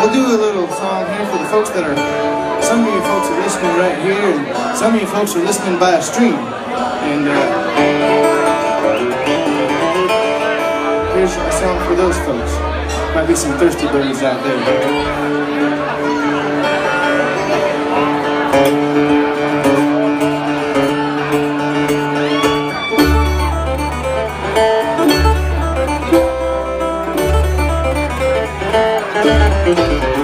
we'll do a little song here for the folks that are, some of you folks are listening right here, and some of you folks are listening by a stream. And here's a song for those folks. Might be some thirsty birds out there. Thank you.